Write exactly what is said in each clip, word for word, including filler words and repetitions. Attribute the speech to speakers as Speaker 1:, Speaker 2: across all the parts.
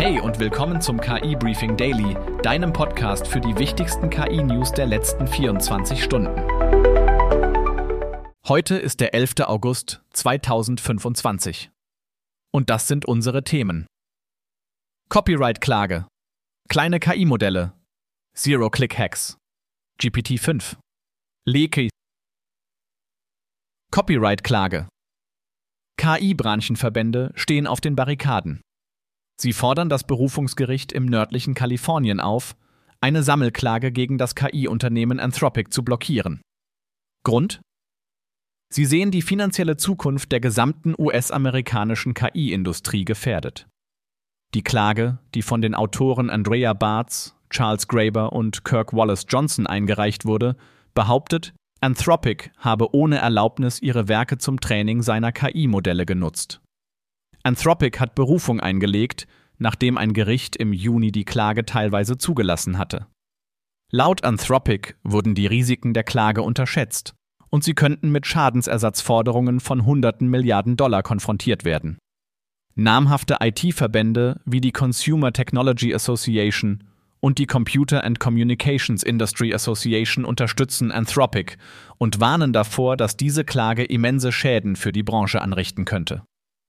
Speaker 1: Hey und willkommen zum K I-Briefing Daily, deinem Podcast für die wichtigsten K I-News der letzten vierundzwanzig Stunden. Heute ist der elfter August zweitausendfünfundzwanzig. Und das sind unsere Themen. Copyright-Klage, kleine K I-Modelle, Zero-Click-Hacks, G P T fünf, Leaky, Copyright-Klage. K I-Branchenverbände stehen auf den Barrikaden. Sie fordern das Berufungsgericht im nördlichen Kalifornien auf, eine Sammelklage gegen das K I-Unternehmen Anthropic zu blockieren. Grund? Sie sehen die finanzielle Zukunft der gesamten U S-amerikanischen K I-Industrie gefährdet. Die Klage, die von den Autoren Andrea Bartz, Charles Graeber und Kirk Wallace Johnson eingereicht wurde, behauptet, Anthropic habe ohne Erlaubnis ihre Werke zum Training seiner K I-Modelle genutzt. Anthropic hat Berufung eingelegt, nachdem ein Gericht im Juni die Klage teilweise zugelassen hatte. Laut Anthropic wurden die Risiken der Klage unterschätzt und sie könnten mit Schadensersatzforderungen von hunderten Milliarden Dollar konfrontiert werden. Namhafte I T-Verbände wie die Consumer Technology Association und die Computer and Communications Industry Association unterstützen Anthropic und warnen davor, dass diese Klage immense Schäden für die Branche anrichten könnte.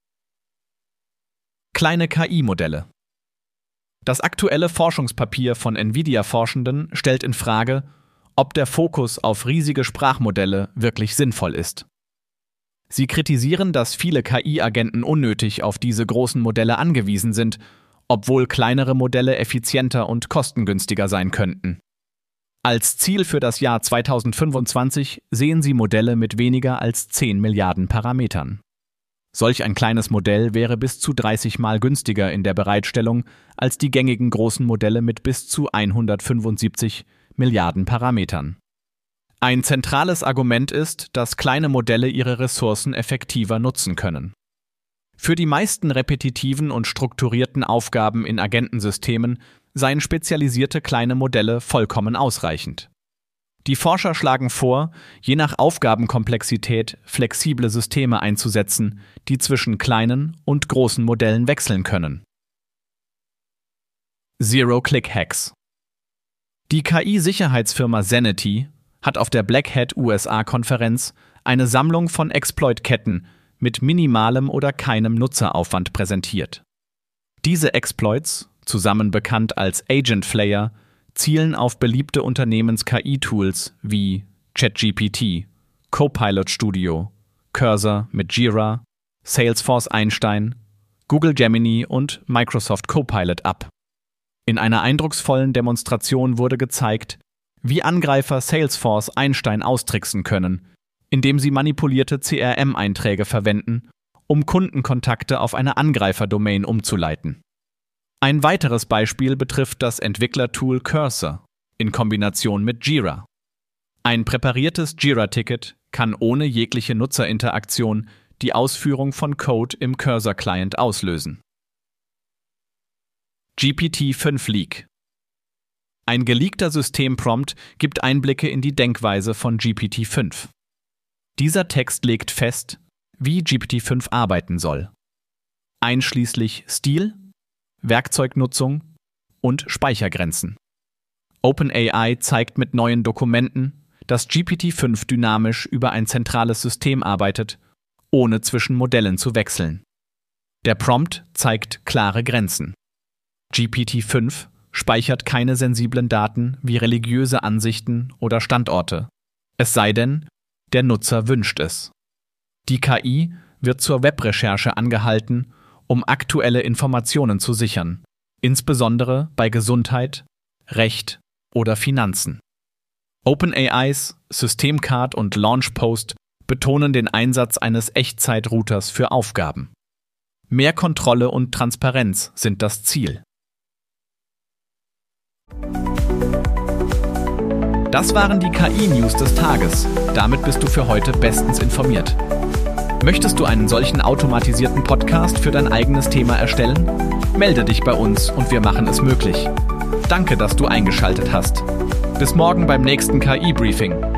Speaker 1: Kleine K I-Modelle. Das aktuelle Forschungspapier von Nvidia-Forschenden stellt in Frage, ob der Fokus auf riesige Sprachmodelle wirklich sinnvoll ist. Sie kritisieren, dass viele K I-Agenten unnötig auf diese großen Modelle angewiesen sind, obwohl kleinere Modelle effizienter und kostengünstiger sein könnten. Als Ziel für das Jahr zweitausendfünfundzwanzig sehen sie Modelle mit weniger als zehn Milliarden Parametern. Solch ein kleines Modell wäre bis zu dreißig Mal günstiger in der Bereitstellung als die gängigen großen Modelle mit bis zu hundertfünfundsiebzig Milliarden Parametern. Ein zentrales Argument ist, dass kleine Modelle ihre Ressourcen effektiver nutzen können. Für die meisten repetitiven und strukturierten Aufgaben in Agentensystemen seien spezialisierte kleine Modelle vollkommen ausreichend. Die Forscher schlagen vor, je nach Aufgabenkomplexität flexible Systeme einzusetzen, die zwischen kleinen und großen Modellen wechseln können. Zero-Click-Hacks. Die K I-Sicherheitsfirma Zenity hat auf der Black Hat U S A-Konferenz eine Sammlung von Exploit-Ketten mit minimalem oder keinem Nutzeraufwand präsentiert. Diese Exploits, zusammen bekannt als Agent Flayer, zielen auf beliebte Unternehmens-K I-Tools wie ChatGPT, Copilot Studio, Cursor mit Jira, Salesforce Einstein, Google Gemini und Microsoft Copilot ab. In einer eindrucksvollen Demonstration wurde gezeigt, wie Angreifer Salesforce Einstein austricksen können, indem sie manipulierte C R M-Einträge verwenden, um Kundenkontakte auf eine Angreiferdomain umzuleiten. Ein weiteres Beispiel betrifft das Entwicklertool Cursor in Kombination mit Jira. Ein präpariertes Jira-Ticket kann ohne jegliche Nutzerinteraktion die Ausführung von Code im Cursor-Client auslösen. G P T fünf Leak. Ein geleakter Systemprompt gibt Einblicke in die Denkweise von G P T fünf. Dieser Text legt fest, wie G P T fünf arbeiten soll, einschließlich Stil, Werkzeugnutzung und Speichergrenzen. OpenAI zeigt mit neuen Dokumenten, dass G P T fünf dynamisch über ein zentrales System arbeitet, ohne zwischen Modellen zu wechseln. Der Prompt zeigt klare Grenzen. G P T fünf speichert keine sensiblen Daten wie religiöse Ansichten oder Standorte, es sei denn, der Nutzer wünscht es. Die K I wird zur Webrecherche angehalten, um aktuelle Informationen zu sichern, insbesondere bei Gesundheit, Recht oder Finanzen. OpenAIs Systemcard und Launchpost betonen den Einsatz eines Echtzeitrouters für Aufgaben. Mehr Kontrolle und Transparenz sind das Ziel. Das waren die K I-News des Tages. Damit bist du für heute bestens informiert. Möchtest du einen solchen automatisierten Podcast für dein eigenes Thema erstellen? Melde dich bei uns und wir machen es möglich. Danke, dass du eingeschaltet hast. Bis morgen beim nächsten K I-Briefing.